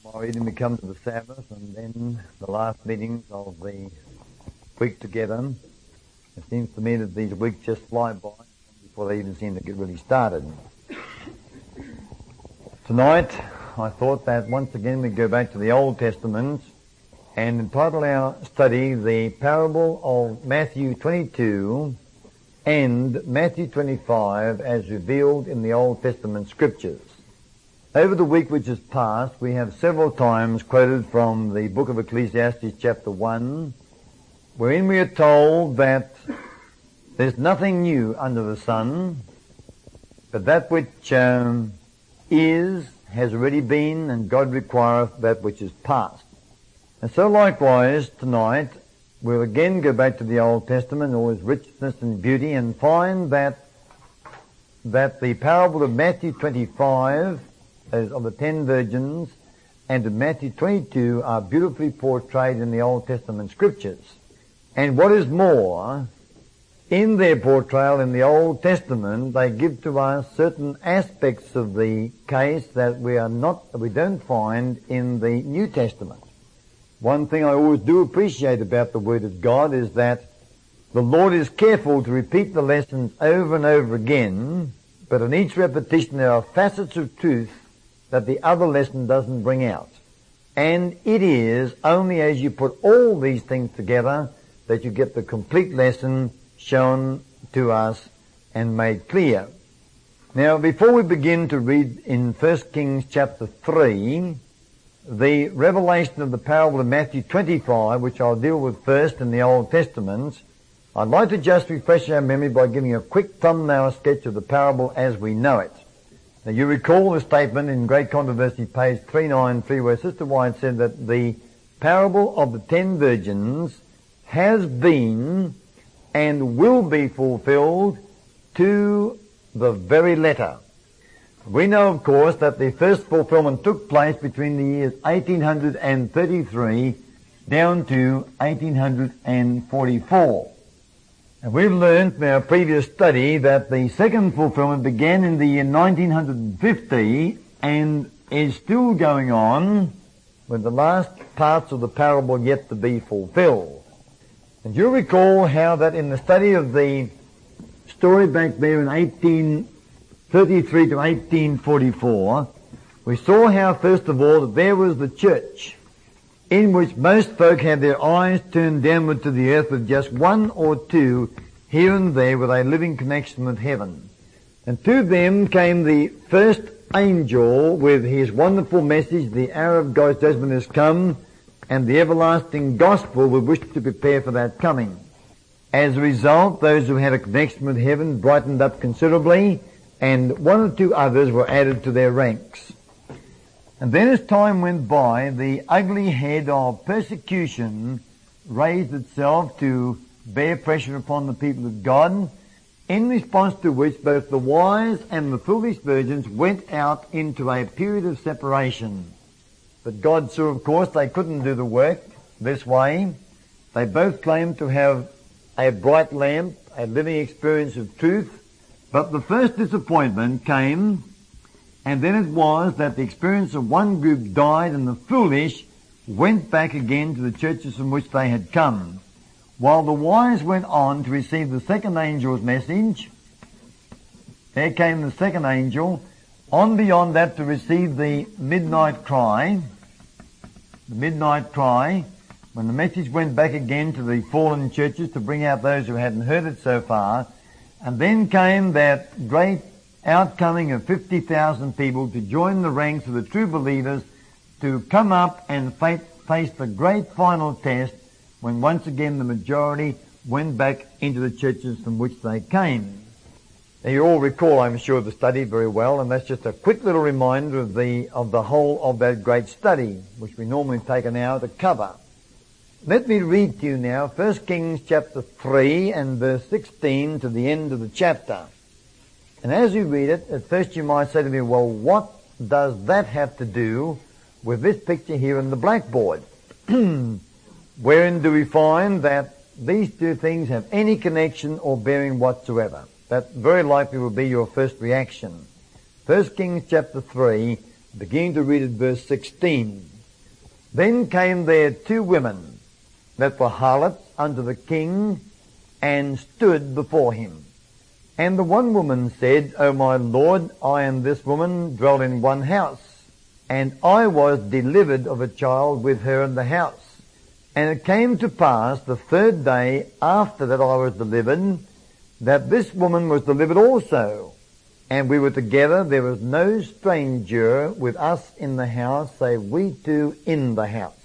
Tomorrow evening we come to the Sabbath and then the last meetings of the week together. It seems to me that these weeks just fly by before they even seem to get really started. Tonight I thought that once again we'd go back to the Old Testament and entitle our study the parable of Matthew 22 and Matthew 25 as revealed in the Old Testament scriptures. Over the week which has passed, we have several times quoted from the book of Ecclesiastes chapter 1, wherein we are told that there's nothing new under the sun, but that which is has already been, and God requireth that which is past. And so likewise tonight, we'll again go back to the Old Testament, all its richness and beauty, and find that the parable of Matthew 25 of the 10 virgins and of Matthew 22 are beautifully portrayed in the Old Testament scriptures. And what is more, in their portrayal in the Old Testament, they give to us certain aspects of the case that we don't find in the New Testament. One thing I always do appreciate about the Word of God is that the Lord is careful to repeat the lessons over and over again, but in each repetition there are facets of truth that the other lesson doesn't bring out. And it is only as you put all these things together that you get the complete lesson shown to us and made clear. Now, before we begin to read in 1 Kings chapter 3, the revelation of the parable of Matthew 25, which I'll deal with first in the Old Testament, I'd like to just refresh our memory by giving a quick thumbnail sketch of the parable as we know it. Now, you recall the statement in Great Controversy, page 393, where Sister White said that the parable of the 10 virgins has been and will be fulfilled to the very letter. We know, of course, that the first fulfillment took place between the years 1833 down to 1844. And we've learned from our previous study that the second fulfillment began in the year 1950 and is still going on with the last parts of the parable yet to be fulfilled. And you'll recall how that in the study of the story back there in 1833 to 1844, we saw how, first of all, that there was the church in which most folk had their eyes turned downward to the earth with just one or two here and there with a living connection with heaven. And to them came the first angel with his wonderful message, the hour of God's judgment has come, and the everlasting gospel with which to prepare for that coming. As a result, those who had a connection with heaven brightened up considerably, and one or two others were added to their ranks. And then as time went by, the ugly head of persecution raised itself to bear pressure upon the people of God, in response to which both the wise and the foolish virgins went out into a period of separation. But God saw, of course, they couldn't do the work this way. They both claimed to have a bright lamp, a living experience of truth, but the first disappointment came, and then it was that the experience of one group died and the foolish went back again to the churches from which they had come. While the wise went on to receive the second angel's message, there came the second angel, on beyond that to receive the midnight cry, when the message went back again to the fallen churches to bring out those who hadn't heard it so far. And then came that great outcoming of 50,000 people to join the ranks of the true believers to come up and face the great final test when once again the majority went back into the churches from which they came. Now you all recall, I'm sure, the study very well, and that's just a quick little reminder of the whole of that great study, which we normally take an hour to cover. Let me read to you now 1 Kings chapter 3 and verse 16 to the end of the chapter. And as you read it, at first you might say to me, well, what does that have to do with this picture here on the blackboard? Wherein do we find that these two things have any connection or bearing whatsoever? That very likely will be your first reaction. 1 Kings chapter 3, beginning to read at verse 16. Then came there 2 women that were harlots unto the king, and stood before him. And the one woman said, O my lord, I and this woman dwell in one house, and I was delivered of a child with her in the house. And it came to pass the 3rd day after that I was delivered, that this woman was delivered also. And we were together, there was no stranger with us in the house, save we 2 in the house.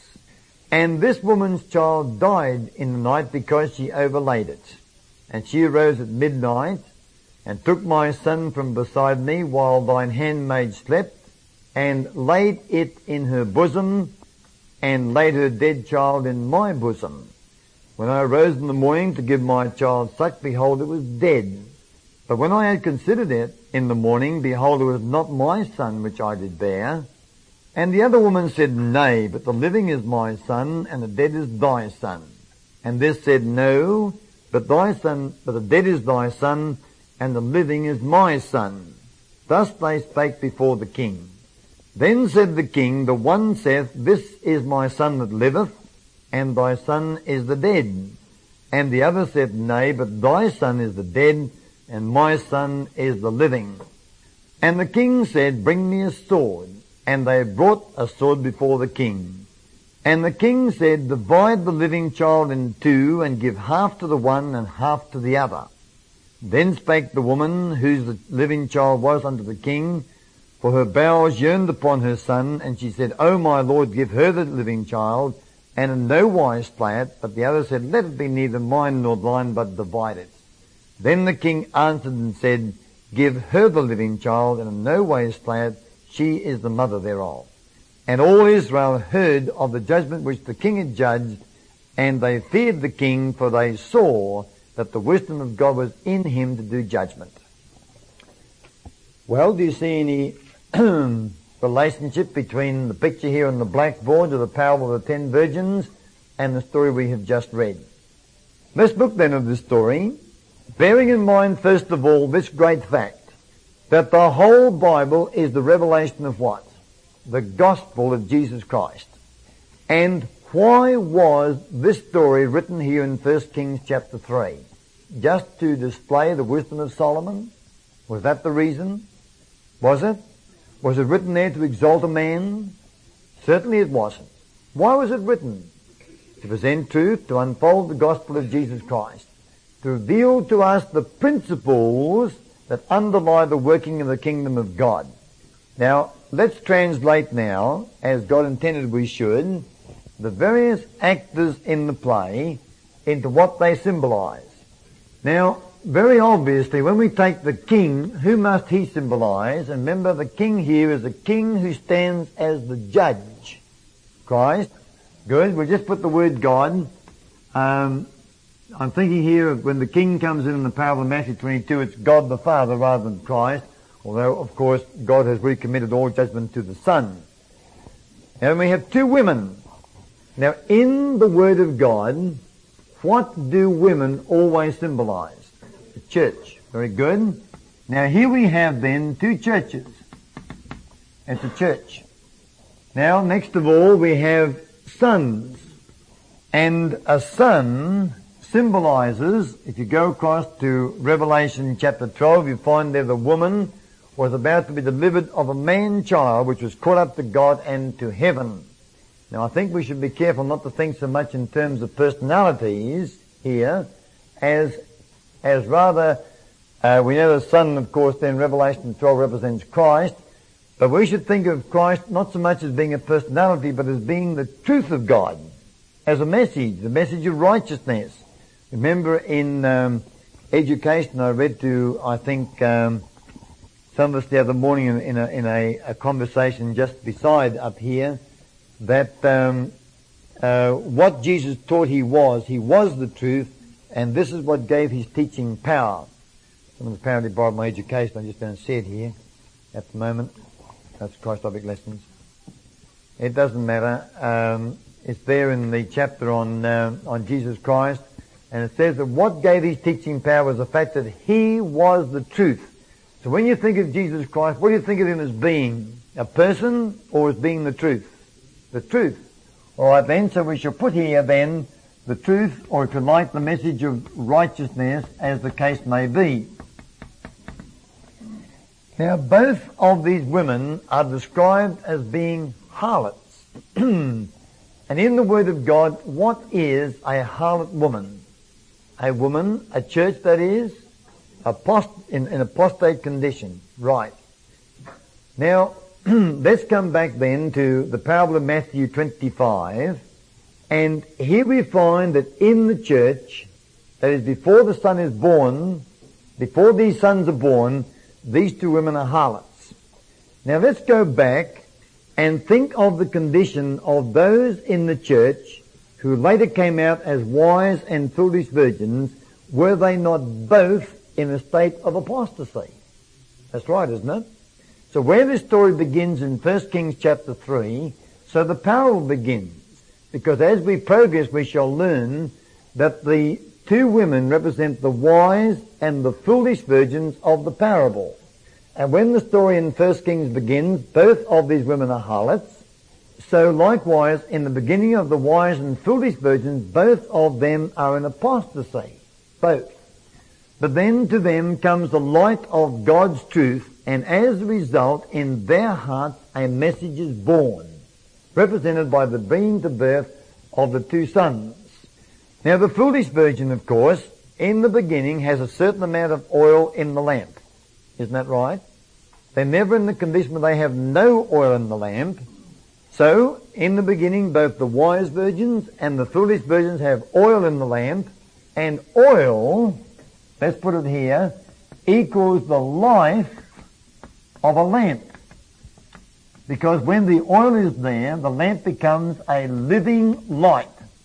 And this woman's child died in the night because she overlaid it. And she arose at midnight, and took my son from beside me while thine handmaid slept, and laid it in her bosom, and laid her dead child in my bosom. When I arose in the morning to give my child suck, behold, it was dead. But when I had considered it in the morning, behold, it was not my son which I did bear. And the other woman said, Nay, but the living is my son, and the dead is thy son. And this said, No, but the dead is thy son, and the living is my son. Thus they spake before the king. Then said the king, The one saith, This is my son that liveth, and thy son is the dead. And the other said, Nay, but thy son is the dead, and my son is the living. And the king said, Bring me a sword. And they brought a sword before the king. And the king said, Divide the living child in 2, and give half to the one and half to the other. Then spake the woman, whose the living child was, unto the king, for her bowels yearned upon her son, and she said, O my lord, give her the living child, and in no wise slay it. But the other said, Let it be neither mine nor thine, but divide it. Then the king answered and said, Give her the living child, and in no wise slay it. She is the mother thereof. And all Israel heard of the judgment which the king had judged, and they feared the king, for they saw that the wisdom of God was in him to do judgment. Well, do you see any relationship between the picture here on the blackboard of the parable of the 10 virgins and the story we have just read? Let's look then at this story, bearing in mind first of all this great fact, that the whole Bible is the revelation of what? The gospel of Jesus Christ. And why was this story written here in 1 Kings chapter 3? Just to display the wisdom of Solomon? Was that the reason? Was it? Was it written there to exalt a man? Certainly it wasn't. Why was it written? To present truth, to unfold the gospel of Jesus Christ, to reveal to us the principles that underlie the working of the kingdom of God. Now, let's translate now, as God intended we should, the various actors in the play into what they symbolize. Now, very obviously, when we take the king, who must he symbolize? And remember, the king here is a king who stands as the judge. Christ. Good. We'll just put the word God. I'm thinking here of when the king comes in the parable of Matthew 22, it's God the Father rather than Christ, although, of course, God has recommitted all judgment to the Son. Now, we have 2 women. Now, in the Word of God, what do women always symbolize? The church. Very good. Now, here we have then 2 churches. It's a church. Now, next of all, we have sons. And a son symbolizes, if you go across to Revelation chapter 12, you find there the woman was about to be delivered of a man-child which was caught up to God and to heaven. Now, I think we should be careful not to think so much in terms of personalities here as rather, we know the Son, of course, then Revelation 12 represents Christ, but we should think of Christ not so much as being a personality, but as being the truth of God, as a message, the message of righteousness. Remember in education, I read to, I think, some of us the other morning in a conversation just beside up here, that what Jesus taught he was the truth, and this is what gave his teaching power. Someone's apparently borrowed my education, I just don't see it here at the moment. That's Christ Topic Lessons. It doesn't matter. It's there in the chapter on Jesus Christ, and it says that what gave his teaching power was the fact that he was the truth. So when you think of Jesus Christ, what do you think of him as being? A person or as being the truth? The truth. All right then, so we shall put here then the truth, or if you like, the message of righteousness, as the case may be. Now, both of these women are described as being harlots. And in the Word of God, what is a harlot woman? A woman, a church that is, in apostate condition. Right. Now, let's come back then to the parable of Matthew 25. And here we find that in the church, that is before the son is born, before these sons are born, these two women are harlots. Now let's go back and think of the condition of those in the church who later came out as wise and foolish virgins. Were they not both in a state of apostasy? That's right, isn't it? So where this story begins in 1 Kings chapter 3, so the parable begins. Because as we progress, we shall learn that the two women represent the wise and the foolish virgins of the parable. And when the story in 1 Kings begins, both of these women are harlots. So likewise, in the beginning of the wise and foolish virgins, both of them are in apostasy. Both. But then to them comes the light of God's truth, and as a result, in their hearts, a message is born, represented by the bringing to birth of the two sons. Now the foolish virgin, of course, in the beginning has a certain amount of oil in the lamp. Isn't that right? They're never in the condition where they have no oil in the lamp. So, in the beginning, both the wise virgins and the foolish virgins have oil in the lamp, and oil, let's put it here, equals the life of a lamp. Because when the oil is there, the lamp becomes a living light.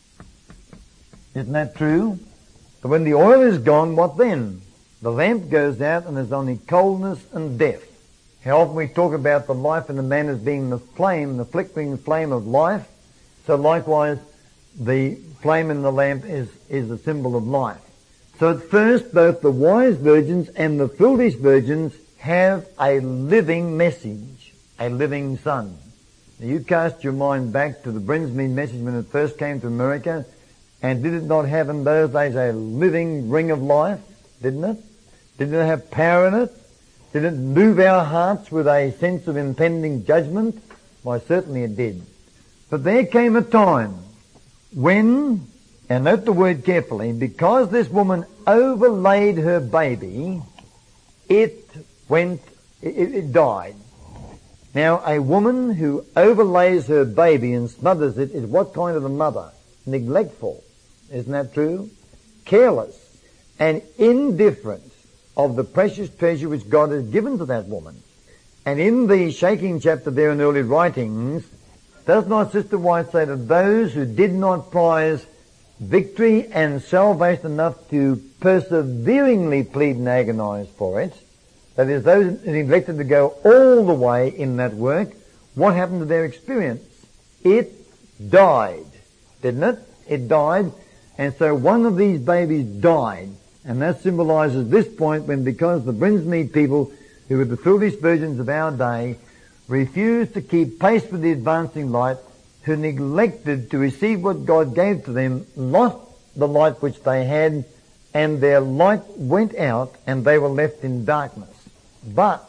Isn't that true? But when the oil is gone, what then? The lamp goes out and there's only coldness and death. How often we talk about the life in the man as being the flame, the flickering flame of life. So likewise, the flame in the lamp is a symbol of life. So at first, both the wise virgins and the foolish virgins have a living message, a living son. Now you cast your mind back to the Brinsmead message when it first came to America, and did it not have in those days a living ring of life? Didn't it? Didn't it have power in it? Did it move our hearts with a sense of impending judgment? Why, certainly it did. But there came a time when, and note the word carefully, because this woman overlaid her baby, it died. Now, a woman who overlays her baby and smothers it is what kind of a mother? Neglectful. Isn't that true? Careless and indifferent of the precious treasure which God has given to that woman. And in the shaking chapter there in early writings, does not Sister White say that those who did not prize victory and salvation enough to perseveringly plead and agonize for it, that is, those who neglected to go all the way in that work, what happened to their experience? It died, didn't it? It died, and so one of these babies died. And that symbolizes this point when, because the Brinsmead people, who were the foolish virgins of our day, refused to keep pace with the advancing light, who neglected to receive what God gave to them, lost the light which they had, and their light went out, and they were left in darkness. But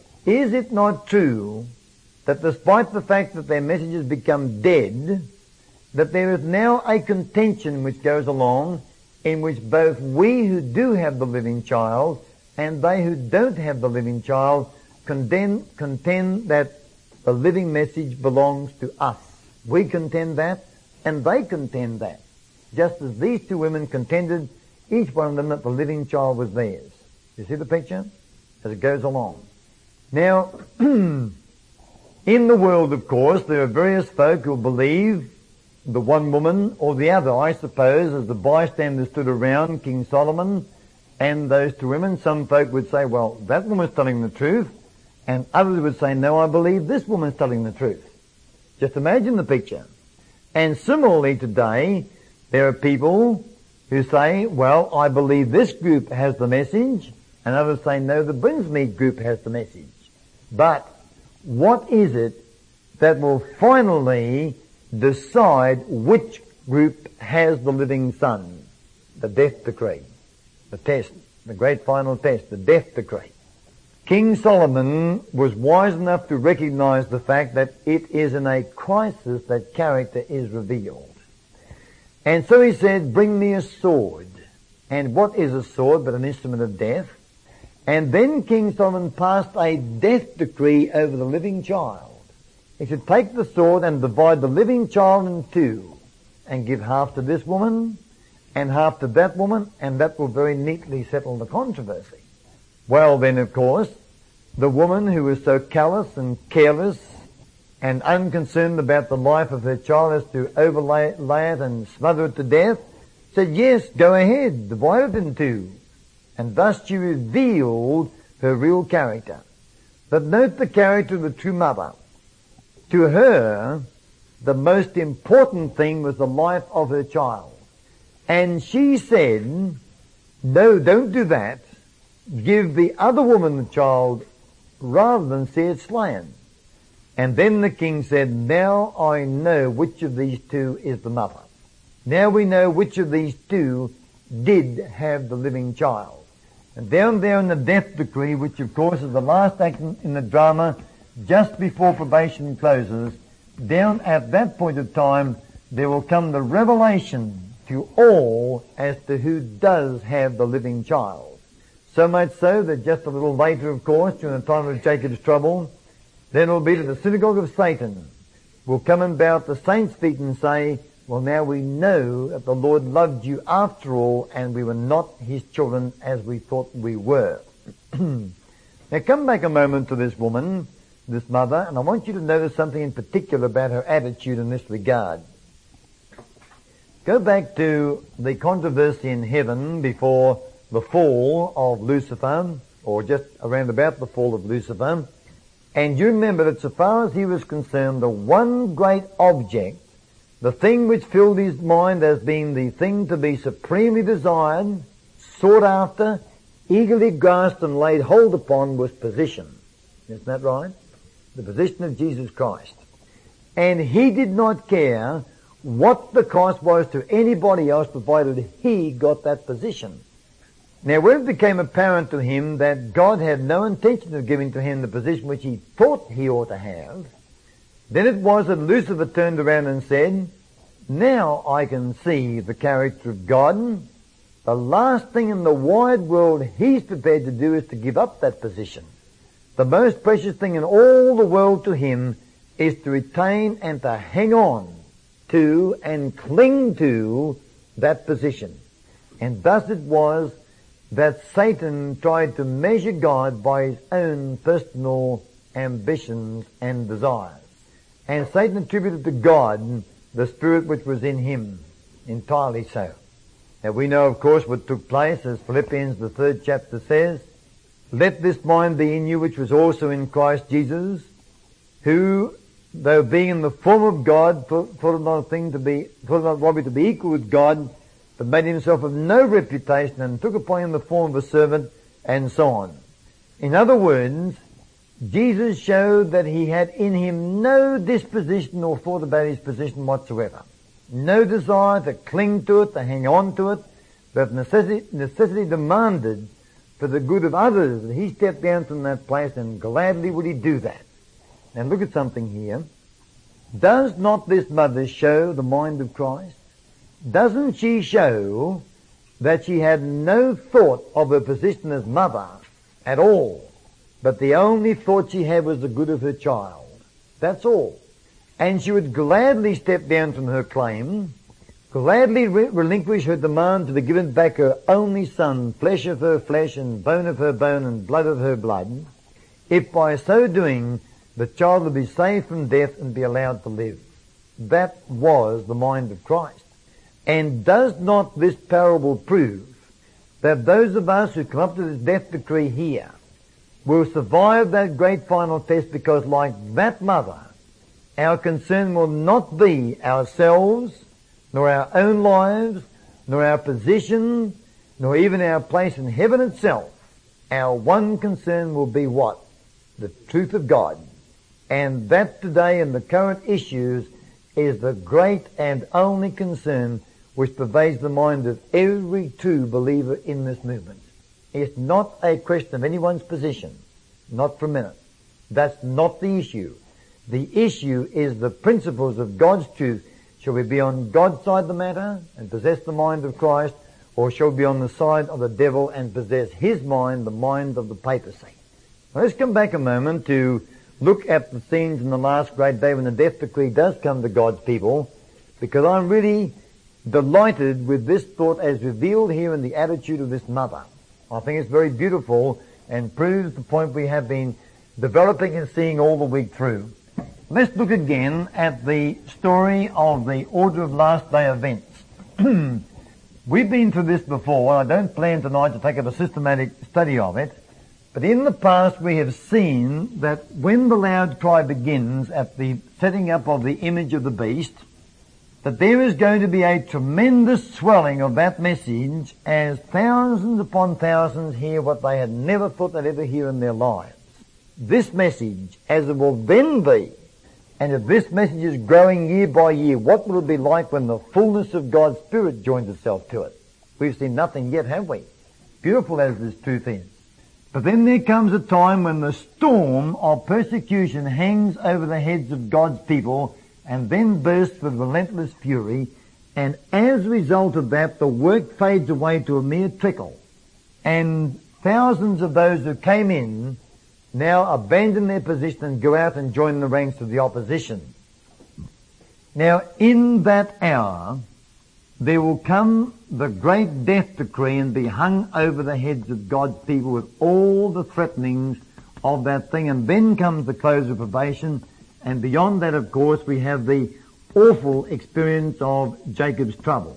is it not true that despite the fact that their messages become dead, that there is now a contention which goes along in which both we who do have the living child and they who don't have the living child contend that the living message belongs to us. We contend that, and they contend that. Just as these two women contended, each one of them, that the living child was theirs. You see the picture? As it goes along. Now, in the world, of course, there are various folk who believe the one woman or the other, I suppose, as the bystanders stood around King Solomon and those two women. Some folk would say, well, that woman's telling the truth, and others would say, no, I believe this woman's telling the truth. Just imagine the picture. And similarly today, there are people who say, well, I believe this group has the message, and others say, no, the Brinsmead group has the message. But what is it that will finally decide which group has the living son. The death decree. The test. The great final test. The death decree. King Solomon was wise enough to recognize the fact that it is in a crisis that character is revealed. And so he said, bring me a sword. And what is a sword but an instrument of death? And then King Solomon passed a death decree over the living child. He should take the sword and divide the living child in two and give half to this woman and half to that woman, and that will very neatly settle the controversy. Well then, of course, the woman who was so callous and careless and unconcerned about the life of her child as to overlay it and smother it to death, said, yes, go ahead, divide it in two. And thus she revealed her real character. But note the character of the true mother. To her, the most important thing was the life of her child. And she said, no, don't do that. Give the other woman the child rather than see it slain. And then the king said, now I know which of these two is the mother. Now we know which of these two did have the living child. And down there in the death decree, which of course is the last act in the drama, just before probation closes, down at that point of time, there will come the revelation to all as to who does have the living child. So much so that just a little later, of course, during the time of Jacob's trouble, then it will be to the synagogue of Satan, will come and bow at the saints' feet and say, well, now we know that the Lord loved you after all, and we were not his children as we thought we were. Now come back a moment to this woman, this mother, and I want you to notice something in particular about her attitude in this regard. Go back to the controversy in heaven before the fall of Lucifer, or just around about the fall of Lucifer, and you remember that so far as he was concerned, the one great object, the thing which filled his mind as being the thing to be supremely desired, sought after, eagerly grasped and laid hold upon, was position. Isn't that right? The position of Jesus Christ. And he did not care what the cost was to anybody else, provided he got that position. Now, when it became apparent to him that God had no intention of giving to him the position which he thought he ought to have, then it was that Lucifer turned around and said, now I can see the character of God. The last thing in the wide world he's prepared to do is to give up that position. The most precious thing in all the world to him is to retain and to hang on to and cling to that position. And thus it was that Satan tried to measure God by his own personal ambitions and desires. And Satan attributed to God the spirit which was in him, entirely so. Now we know, of course, what took place, as Philippians, the 3rd chapter says, let this mind be in you which was also in Christ Jesus, who, though being in the form of God, thought it not robbery to be equal with God, but made himself of no reputation, and took upon him the form of a servant, and so on. In other words, Jesus showed that he had in him no disposition or thought about his position whatsoever. No desire to cling to it, to hang on to it, but necessity demanded for the good of others that he stepped down from that place, and gladly would he do that. Now look at something here. Does not this mother show the mind of Christ? Doesn't she show that she had no thought of her position as mother at all, but the only thought she had was the good of her child? That's all. And she would gladly step down from her claim, gladly relinquish her demand to be given back her only son, flesh of her flesh and bone of her bone and blood of her blood, if by so doing the child would be saved from death and be allowed to live. That was the mind of Christ. And does not this parable prove that those of us who come up to this death decree here will survive that great final test, because like that mother, our concern will not be ourselves, nor our own lives, nor our position, nor even our place in heaven itself. Our one concern will be what? The truth of God. And that today in the current issues is the great and only concern which pervades the mind of every true believer in this movement. It's not a question of anyone's position, not for a minute. That's not the issue. The issue is the principles of God's truth. Shall we be on God's side of the matter and possess the mind of Christ, or shall we be on the side of the devil and possess his mind, the mind of the papacy? Now let's come back a moment to look at the scenes in the last great day when the death decree does come to God's people, because I'm really delighted with this thought as revealed here in the attitude of this mother. I think it's very beautiful and proves the point we have been developing and seeing all the week through. Let's look again at the story of the order of last day events. We've been through this before, and I don't plan tonight to take up a systematic study of it, but in the past we have seen that when the loud cry begins at the setting up of the image of the beast, that there is going to be a tremendous swelling of that message as thousands upon thousands hear what they had never thought they'd ever hear in their lives. This message, as it will then be, and if this message is growing year by year, what will it be like when the fullness of God's Spirit joins itself to it? We've seen nothing yet, have we? Beautiful as this truth is. But then there comes a time when the storm of persecution hangs over the heads of God's people and then bursts with relentless fury, and as a result of that, the work fades away to a mere trickle. And thousands of those who came in now abandon their position and go out and join the ranks of the opposition. Now, in that hour, there will come the great death decree and be hung over the heads of God's people with all the threatenings of that thing, and then comes the close of probation, and beyond that, of course, we have the awful experience of Jacob's trouble.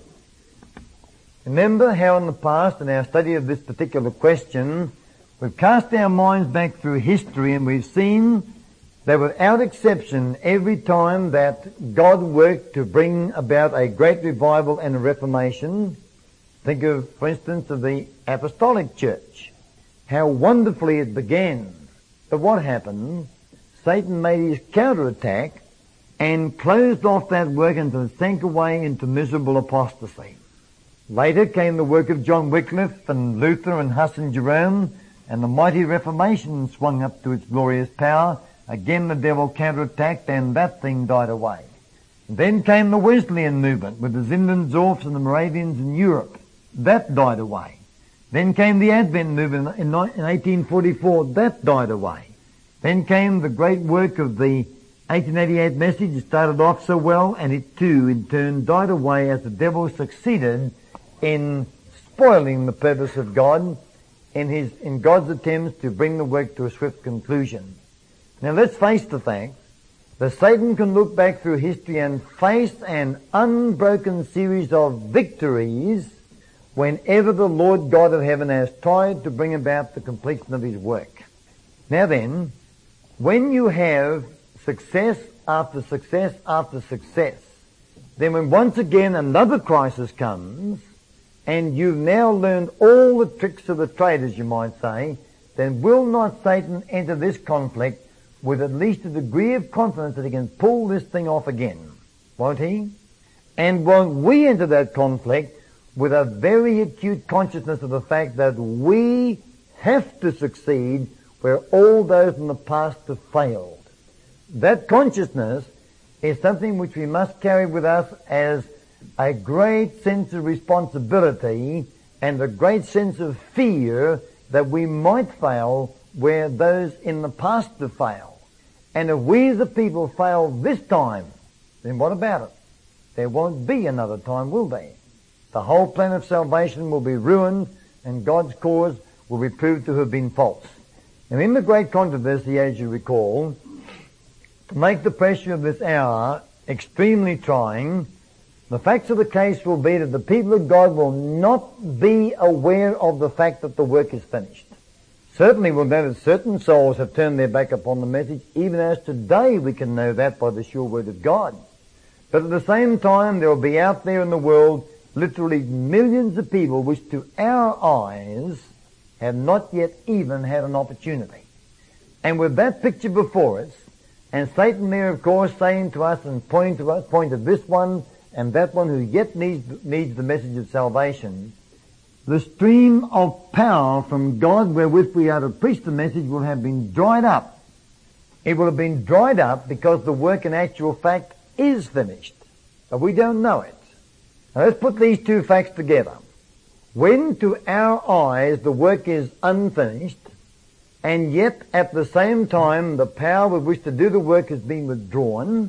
Remember how in the past, in our study of this particular question, we've cast our minds back through history and we've seen that without exception, every time that God worked to bring about a great revival and a reformation, think of, for instance, of the Apostolic Church, how wonderfully it began. But what happened? Satan made his counterattack and closed off that work and sank away into miserable apostasy. Later came the work of John Wycliffe and Luther and Huss and Jerome, and the mighty Reformation swung up to its glorious power. Again the devil counterattacked, and that thing died away. And then came the Wesleyan movement with the Zinzendorfs and the Moravians in Europe. That died away. Then came the Advent movement in 1844. That died away. Then came the great work of the 1888 message. It started off so well, and it too, in turn, died away as the devil succeeded in spoiling the purpose of God in God's attempts to bring the work to a swift conclusion. Now let's face the fact that Satan can look back through history and face an unbroken series of victories whenever the Lord God of heaven has tried to bring about the completion of his work. Now then, when you have success after success after success, then when once again another crisis comes, and you've now learned all the tricks of the trade, as you might say, then will not Satan enter this conflict with at least a degree of confidence that he can pull this thing off again? Won't he? And won't we enter that conflict with a very acute consciousness of the fact that we have to succeed where all those in the past have failed? That consciousness is something which we must carry with us as a great sense of responsibility and a great sense of fear that we might fail where those in the past have failed. And if we as a people fail this time, then what about it? There won't be another time, will there? The whole plan of salvation will be ruined and God's cause will be proved to have been false. And in the great controversy, as you recall, to make the pressure of this hour extremely trying, the facts of the case will be that the people of God will not be aware of the fact that the work is finished. Certainly we'll know that certain souls have turned their back upon the message, even as today we can know that by the sure word of God. But at the same time, there will be out there in the world literally millions of people which to our eyes have not yet even had an opportunity. And with that picture before us, And Satan there, of course, saying to us and pointing to this one and that one who yet needs the message of salvation. The stream of power from God wherewith we are to preach the message will have been dried up. It will have been dried up because the work in actual fact is finished. But we don't know it. Now let's put these two facts together. When to our eyes the work is unfinished, and yet at the same time the power with which to do the work has been withdrawn,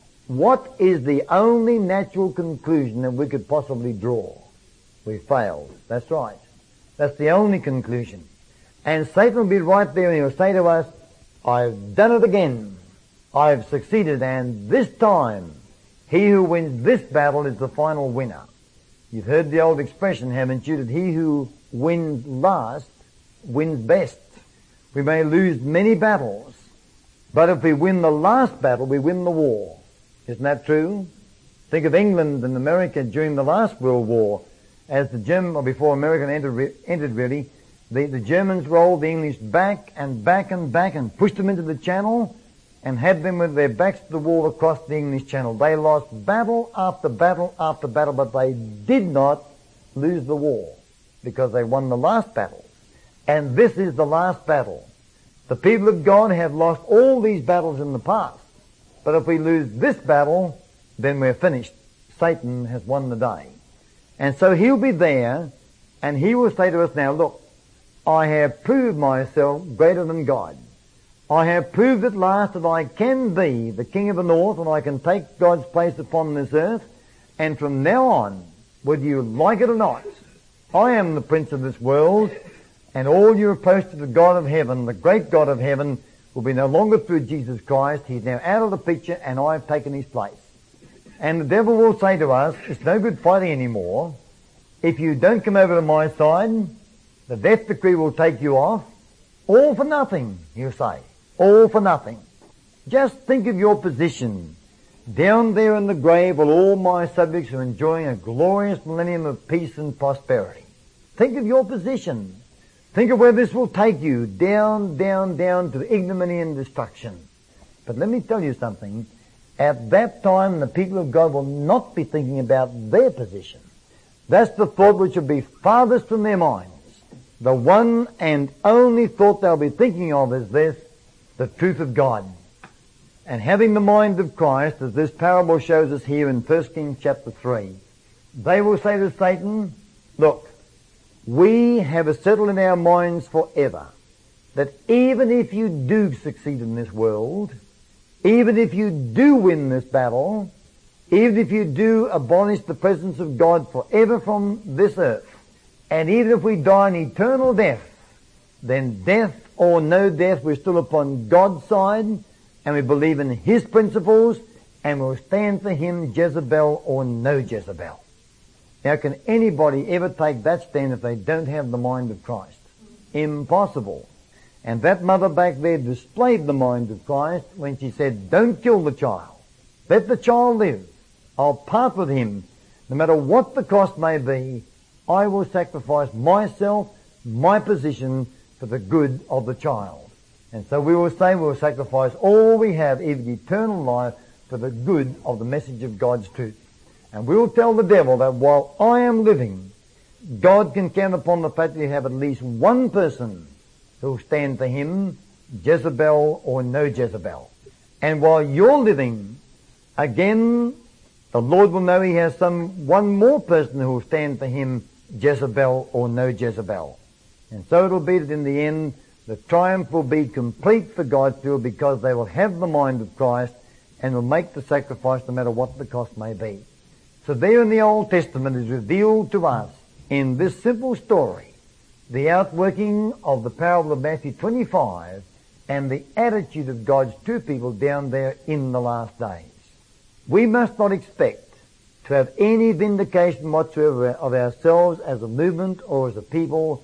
what is the only natural conclusion that we could possibly draw? We failed. That's right. That's the only conclusion. And Satan will be right there and he'll say to us, I've done it again. I've succeeded, and this time he who wins this battle is the final winner. You've heard the old expression, haven't you, that he who wins last wins best. We may lose many battles, but if we win the last battle, we win the war. Isn't that true? Think of England and America during the last World War. As before America entered really, the Germans rolled the English back and back and back and pushed them into the Channel and had them with their backs to the wall across the English Channel. They lost battle after battle after battle, but they did not lose the war because they won the last battle. And this is the last battle. The people of God have lost all these battles in the past. But if we lose this battle, then we're finished. Satan has won the day. And so he'll be there, and he will say to us now, look, I have proved myself greater than God. I have proved at last that I can be the King of the North, and I can take God's place upon this earth. And from now on, whether you like it or not, I am the Prince of this world, and all you approach to the God of heaven, the great God of heaven, will be no longer through Jesus Christ. He's now out of the picture, and I've taken his place. And the devil will say to us, it's no good fighting anymore. If you don't come over to my side, the death decree will take you off. All for nothing, he'll say. All for nothing. Just think of your position. Down there in the grave while all my subjects are enjoying a glorious millennium of peace and prosperity. Think of your position. Think of where this will take you. Down, down, down to ignominy and destruction. But let me tell you something. At that time, the people of God will not be thinking about their position. That's the thought which will be farthest from their minds. The one and only thought they'll be thinking of is this, the truth of God. And having the mind of Christ, as this parable shows us here in 1 Kings chapter 3, they will say to Satan, look, we have it settled in our minds forever that even if you do succeed in this world, even if you do win this battle, even if you do abolish the presence of God forever from this earth, and even if we die an eternal death, then death or no death, we're still upon God's side, and we believe in his principles, and we'll stand for him, Jezebel or no Jezebel. Now, can anybody ever take that stand if they don't have the mind of Christ? Impossible. And that mother back there displayed the mind of Christ when she said, don't kill the child. Let the child live. I'll part with him. No matter what the cost may be, I will sacrifice myself, my position, for the good of the child. And so we will say we'll sacrifice all we have, even eternal life, for the good of the message of God's truth. And we will tell the devil that while I am living, God can count upon the fact that you have at least one person who will stand for him, Jezebel or no Jezebel. And while you're living, again, the Lord will know he has one more person who will stand for him, Jezebel or no Jezebel. And so it'll be that in the end, the triumph will be complete for God's people because they will have the mind of Christ and will make the sacrifice no matter what the cost may be. So there in the Old Testament is revealed to us in this simple story the outworking of the parable of Matthew 25 and the attitude of God's true people down there in the last days. We must not expect to have any vindication whatsoever of ourselves as a movement or as a people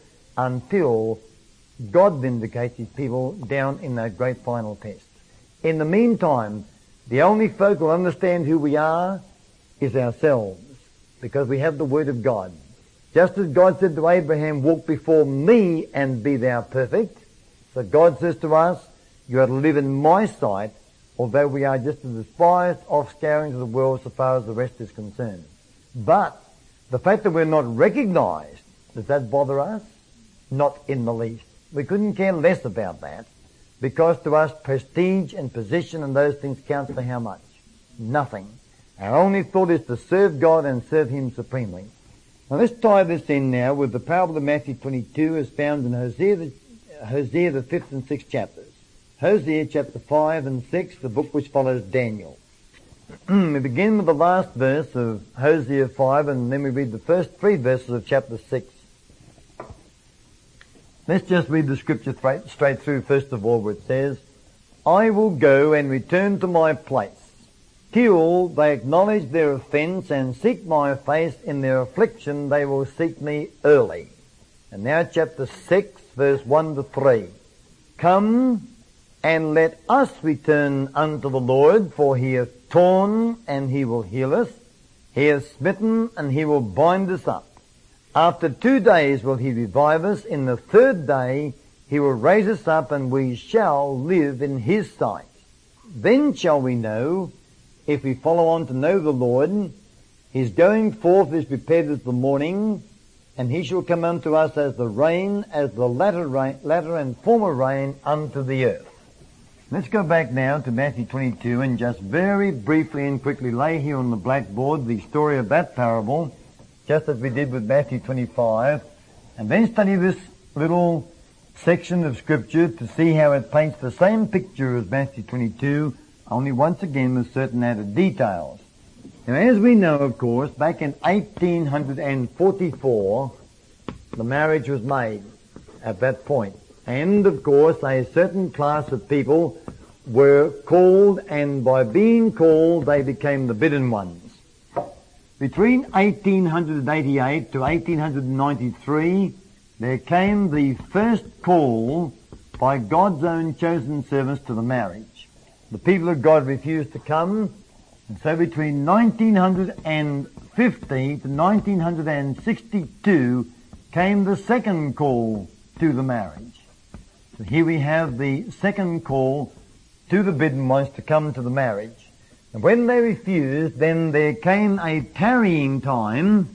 until God vindicates his people down in that great final test. In the meantime, the only folk who understand who we are is ourselves, because we have the Word of God. Just as God said to Abraham, walk before me and be thou perfect, so God says to us, you are to live in my sight, although we are just a despised offscouring of the world so far as the rest is concerned. But the fact that we're not recognized, does that bother us? Not in the least. We couldn't care less about that, because to us prestige and position and those things count for how much? Nothing. Our only thought is to serve God and serve Him supremely. Now let's tie this in now with the parable of Matthew 22 as found in Hosea the 5th and 6th chapters. Hosea chapter 5 and 6, the book which follows Daniel. We begin with the last verse of Hosea 5 and then we read the first 3 verses of chapter 6. Let's just read the scripture straight through first of all, where it says, I will go and return to my place, till they acknowledge their offence and seek my face. In their affliction they will seek me early. And now chapter 6, verse 1 to 3. Come and let us return unto the Lord, for He hath torn and He will heal us. He hath smitten and He will bind us up. After 2 days will He revive us. In the 3rd day He will raise us up, and we shall live in His sight. Then shall we know, if we follow on to know the Lord, His going forth is prepared as the morning, and He shall come unto us as the rain, as the latter and former rain unto the earth. Let's go back now to Matthew 22 and just very briefly and quickly lay here on the blackboard the story of that parable, just as we did with Matthew 25, and then study this little section of Scripture to see how it paints the same picture as Matthew 22, only once again with certain added details. Now, as we know, of course, back in 1844, the marriage was made at that point. And, of course, a certain class of people were called, and by being called, they became the bidden ones. Between 1888 to 1893, there came the first call by God's own chosen servants to the marriage. The people of God refused to come, and so between 1950 to 1962 came the second call to the marriage. So here we have the second call to the bidden ones to come to the marriage. And when they refused, then there came a tarrying time,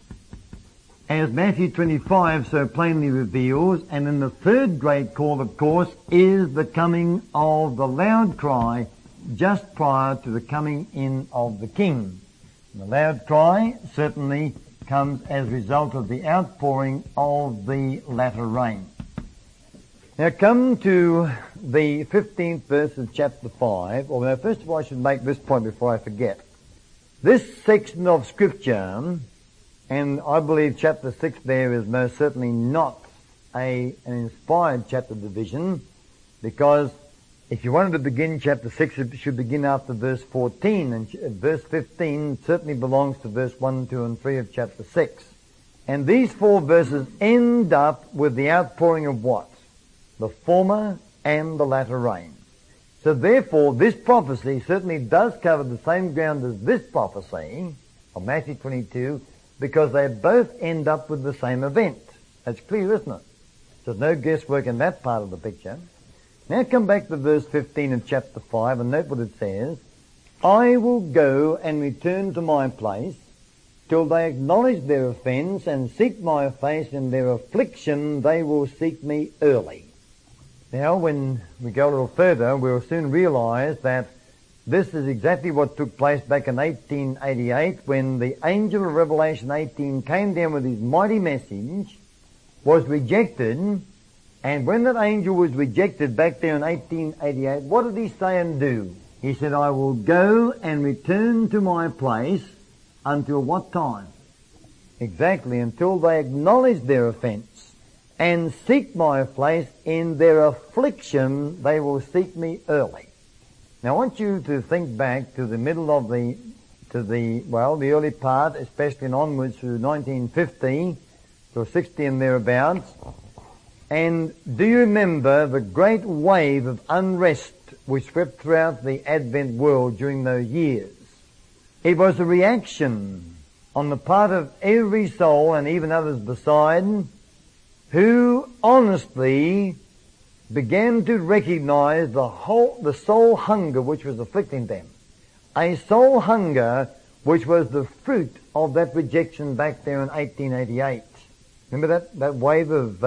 as Matthew 25 so plainly reveals, and then the third great call, of course, is the coming of the loud cry just prior to the coming in of the King. And the loud cry certainly comes as a result of the outpouring of the latter rain. Now come to the 15th verse of chapter 5. Although first of all I should make this point before I forget. This section of Scripture, and I believe chapter 6 there is most certainly not an inspired chapter division, because if you wanted to begin chapter 6, it should begin after verse 14, and verse 15 certainly belongs to verse 1, 2, and 3 of chapter 6. And these 4 verses end up with the outpouring of what? The former and the latter rain. So therefore, this prophecy certainly does cover the same ground as this prophecy of Matthew 22, because they both end up with the same event. That's clear, isn't it? There's no guesswork in that part of the picture. Now come back to verse 15 of chapter 5 and note what it says. I will go and return to my place, till they acknowledge their offence and seek my face. In their affliction they will seek me early. Now, when we go a little further, we'll soon realize that this is exactly what took place back in 1888 when the angel of Revelation 18 came down with his mighty message, was rejected, and when that angel was rejected back there in 1888, what did he say and do? He said, I will go and return to my place until what time? Exactly, until they acknowledge their offence and seek my face. In their affliction they will seek me early. Now I want you to think back to the middle of the early part, especially and onwards through 1950 to 60 and thereabouts. And do you remember the great wave of unrest which swept throughout the Advent world during those years? It was a reaction on the part of every soul, and even others beside, who honestly began to recognize the soul hunger which was afflicting them. A soul hunger which was the fruit of that rejection back there in 1888. Remember that wave of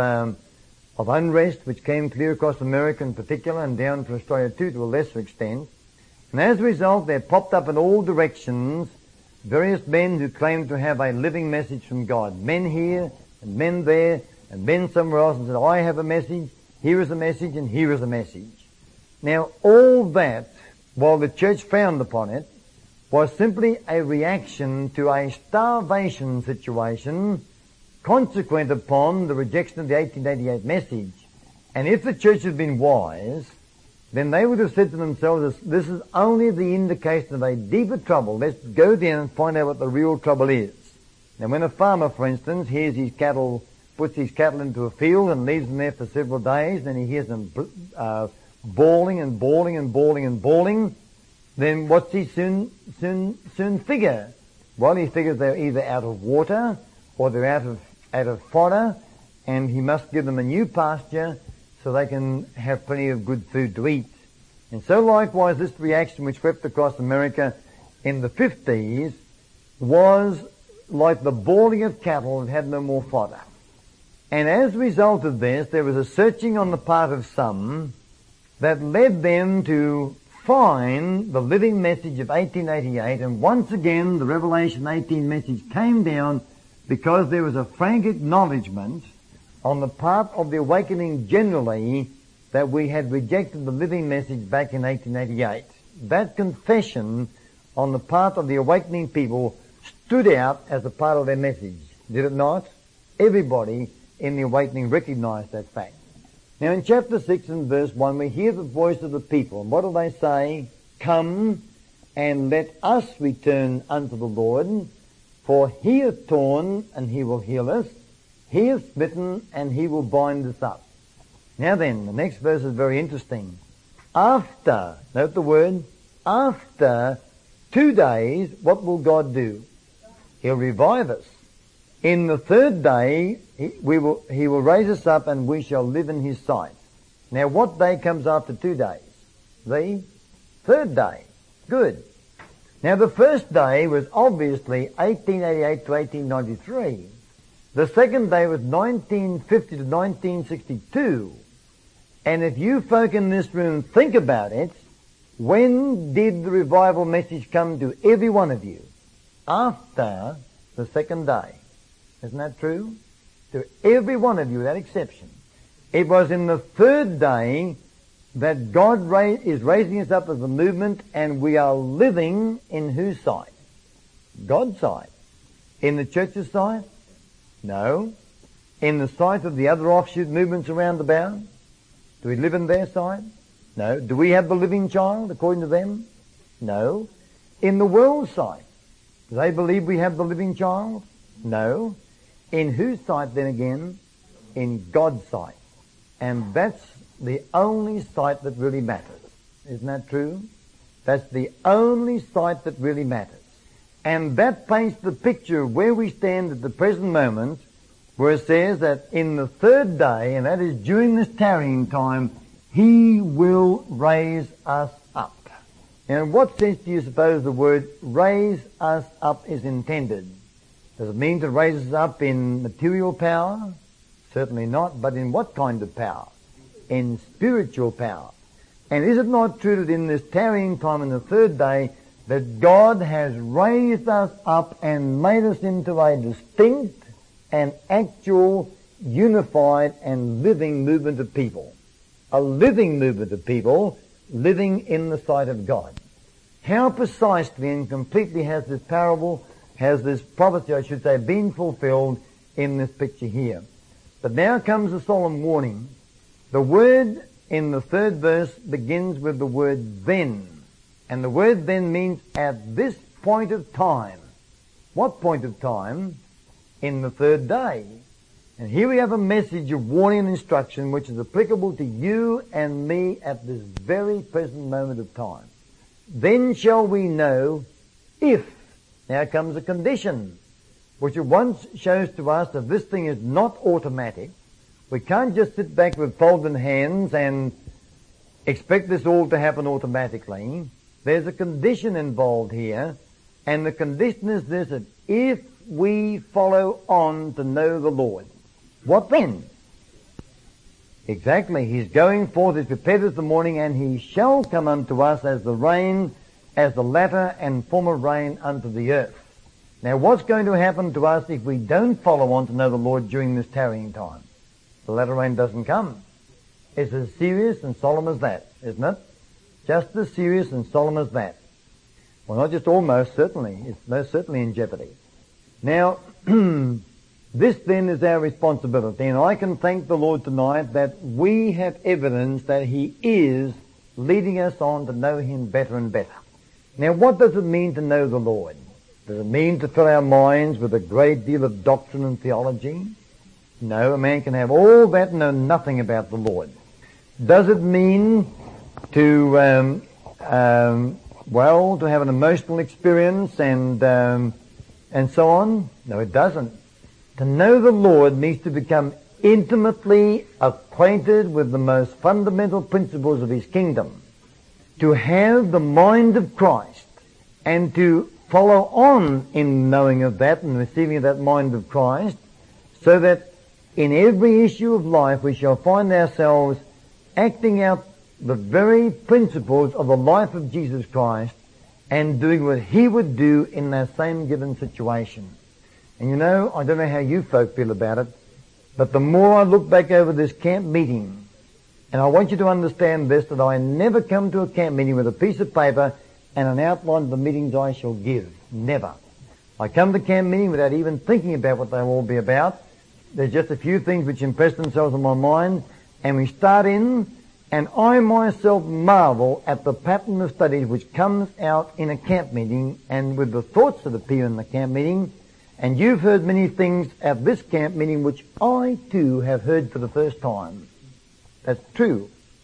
unrest which came clear across America in particular and down to Australia too to a lesser extent. And as a result, there popped up in all directions various men who claimed to have a living message from God. Men here and men there and men somewhere else and said, I have a message, here is a message, and here is a message. Now, all that, while the church frowned upon it, was simply a reaction to a starvation situation consequent upon the rejection of the 1888 message. And if the church had been wise, then they would have said to themselves, this is only the indication of a deeper trouble. Let's go down and find out what the real trouble is. Now, when a farmer, for instance, hears his cattle, puts his cattle into a field and leaves them there for several days, and he hears them bawling and bawling and bawling and bawling, then what's he soon figure? Well, he figures they're either out of water or they're out of fodder, and he must give them a new pasture so they can have plenty of good food to eat. And so likewise, this reaction which swept across America in the 50s was like the bawling of cattle that had no more fodder. And as a result of this, there was a searching on the part of some that led them to find the living message of 1888, and once again the Revelation 18 message came down because there was a frank acknowledgement on the part of the awakening generally that we had rejected the living message back in 1888. That confession on the part of the awakening people stood out as a part of their message, did it not? Everybody in the awakening recognized that fact. Now in chapter 6 and verse 1 we hear the voice of the people. And what do they say? Come and let us return unto the Lord, for he hath torn and he will heal us. He hath smitten and he will bind us up. Now then, the next verse is very interesting. After, note the word, after 2 days, what will God do? He'll revive us. In the third day, he will raise us up and we shall live in his sight. Now what day comes after 2 days? The third day. Good. Now the first day was obviously 1888 to 1893. The second day was 1950 to 1962. And if you folk in this room think about it, when did the revival message come to every one of you? After the second day. Isn't that true? To every one of you, without exception. It was in the third day that God is raising us up as a movement, and we are living in whose sight? God's sight. In the church's sight? No. In the sight of the other offshoot movements around about? Do we live in their sight? No. Do we have the living child according to them? No. In the world's sight? Do they believe we have the living child? No. In whose sight then again? In God's sight. And that's the only sight that really matters. Isn't that true? That's the only sight that really matters. And that paints the picture of where we stand at the present moment, where it says that in the third day, and that is during this tarrying time, he will raise us up. And in what sense do you suppose the word raise us up is intended? Does it mean to raise us up in material power? Certainly not. But in what kind of power? In spiritual power. And is it not true that in this tarrying time in the third day that God has raised us up and made us into a distinct and actual, unified and living movement of people? A living movement of people living in the sight of God. How precisely and completely has this parable, has this prophecy, I should say, been fulfilled in this picture here? But now comes the solemn warning. The word in the third verse begins with the word then. And the word then means at this point of time. What point of time? In the third day. And here we have a message of warning and instruction which is applicable to you and me at this very present moment of time. Then shall we know if, now comes a condition, which at once shows to us that this thing is not automatic. We can't just sit back with folded hands and expect this all to happen automatically. There's a condition involved here, and the condition is this, that if we follow on to know the Lord, what then? Exactly, He's going forth, He's prepared us the morning, and He shall come unto us as the rain, as the latter and former rain unto the earth. Now, what's going to happen to us if we don't follow on to know the Lord during this tarrying time? The latter rain doesn't come. It's as serious and solemn as that, isn't it? Just as serious and solemn as that. Well, not just almost, certainly. It's most certainly in jeopardy. Now, this then is our responsibility, and I can thank the Lord tonight that we have evidence that He is leading us on to know Him better and better. Now, what does it mean to know the Lord? Does it mean to fill our minds with a great deal of doctrine and theology? No, a man can have all that and know nothing about the Lord. Does it mean to, to have an emotional experience and so on? No, it doesn't. To know the Lord means to become intimately acquainted with the most fundamental principles of His kingdom. To have the mind of Christ and to follow on in knowing of that and receiving of that mind of Christ, so that in every issue of life we shall find ourselves acting out the very principles of the life of Jesus Christ and doing what He would do in that same given situation. And you know, I don't know how you folk feel about it, but the more I look back over this camp meeting, and I want you to understand this, that I never come to a camp meeting with a piece of paper and an outline of the meetings I shall give. Never. I come to camp meeting without even thinking about what they'll all be about. There's just a few things which impress themselves on my mind, and we start in, and I myself marvel at the pattern of studies which comes out in a camp meeting and with the thoughts that appear in the camp meeting. And you've heard many things at this camp meeting which I too have heard for the first time. That's true.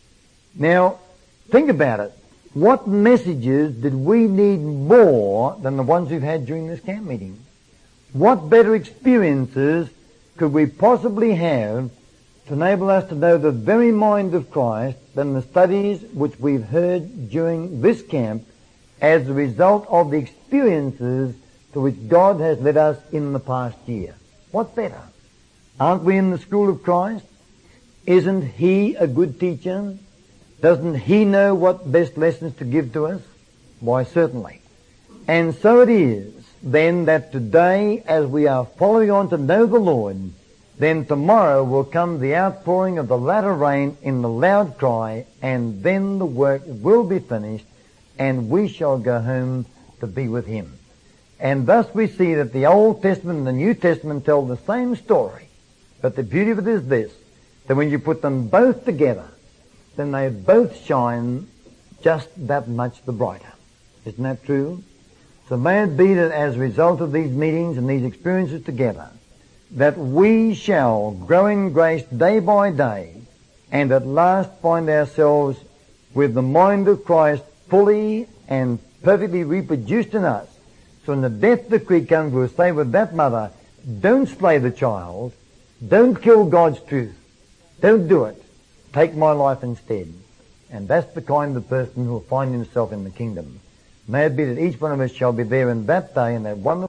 Now, think about it. What messages did we need more than the ones we've had during this camp meeting? What better experiences could we possibly have to enable us to know the very mind of Christ than the studies which we've heard during this camp as a result of the experiences to which God has led us in the past year? What better? Aren't we in the school of Christ? Isn't He a good teacher? Doesn't He know what best lessons to give to us? Why, certainly. And so it is then that today, as we are following on to know the Lord, then tomorrow will come the outpouring of the latter rain in the loud cry, and then the work will be finished, and we shall go home to be with Him. And thus we see that the Old Testament and the New Testament tell the same story. But the beauty of it is this, that when you put them both together, then they both shine just that much the brighter. Isn't that true? So may it be that as a result of these meetings and these experiences together, that we shall grow in grace day by day, and at last find ourselves with the mind of Christ fully and perfectly reproduced in us. So when the death decree comes, we'll say with that mother, don't slay the child, don't kill God's truth, don't do it, take my life instead. And that's the kind of person who will find himself in the kingdom. May it be that each one of us shall be there in that day, in that wonderful